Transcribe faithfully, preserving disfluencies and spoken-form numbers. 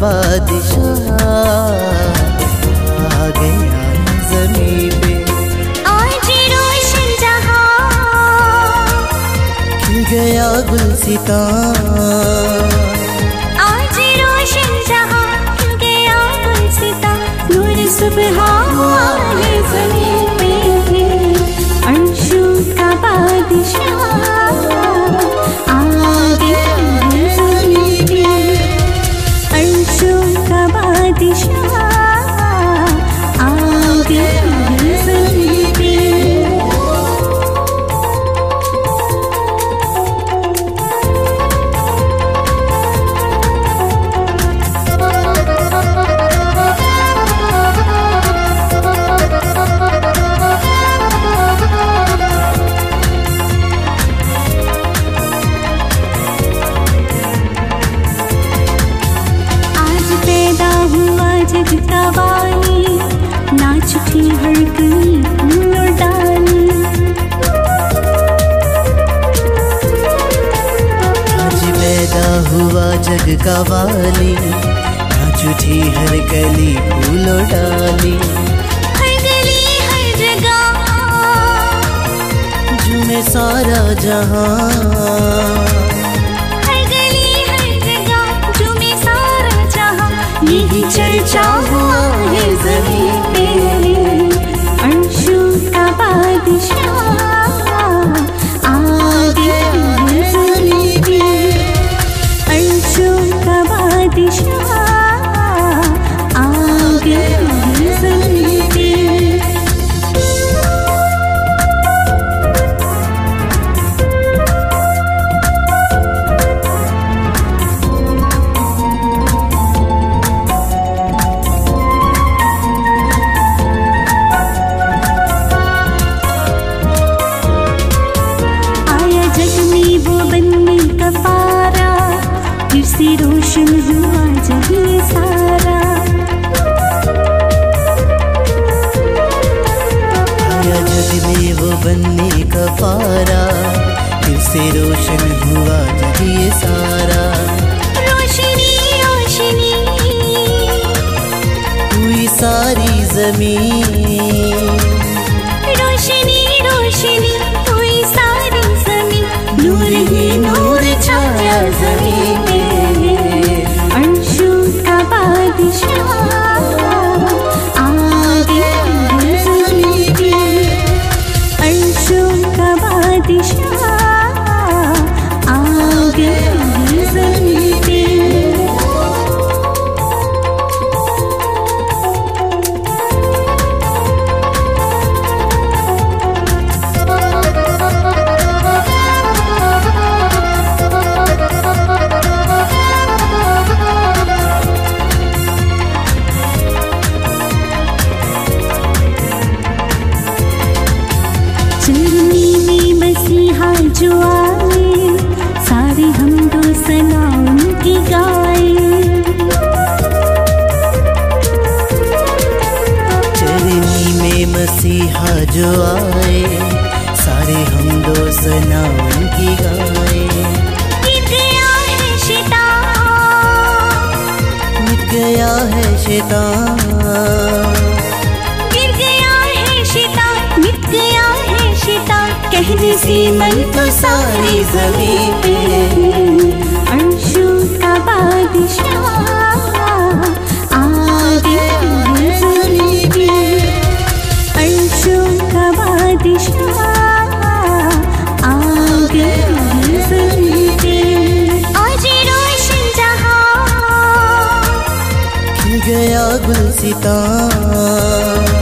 बादशाह आ गया ज़मीं पे। आज रोशन जहां खिल गया गुलसितां, आज रोशन जहां खिल गया गुलसितां। नूर सुबह है ज़मीं पे, अर्शों का बादशाह आ गया ज़मीं पे, अर्शों का बादशाह आ गया ज़मीं पे। जग का वाली नाच उठी हर गली फूल और डाली। आज पैदा हुआ जग का वाली, नाच उठी हर गली फूल और डाली। हर गली हर जगह झूमे सारा जहां, यही चर्चा हुआ है ज़मीं पे, अर्शों का बादशाह आ गया ज़मीं पे, अर्शों का बादशाह आ गया ज़मीं पे। फिर से रोशन हुआ जग ये सारा, आया जग में वो बनने का पारा। फिर से रोशन हुआ जग ये सारा। रोशनी रोशनी हुई सारी ज़मीं, रोशनी रोशनी हुई सारी ज़मीं। नूर ही नूर छाया ज़मीं पे, अर्शों का बादशाह आ गया ज़मीं पे, अर्शों का बादशाह आ गया ज़मीं पे। चरनी में मसीहा जो आए, सारे हम दो सना उनकी गाए। चरनी में मसीहा जो आए, सारे हम दो सना उनकी गाए। मिट गया है शैतान, मिट गया है शैतान, गिर गया है शैतान, मिट गया है शैतान। कहने से मन तो सारी ज़मीं पे, अर्शों का बादशाह आ गया ज़मीं पे, अर्शों का बादशाह आ गया ज़मीं पे। आज रोशन जहां खिल गया गुलसितां,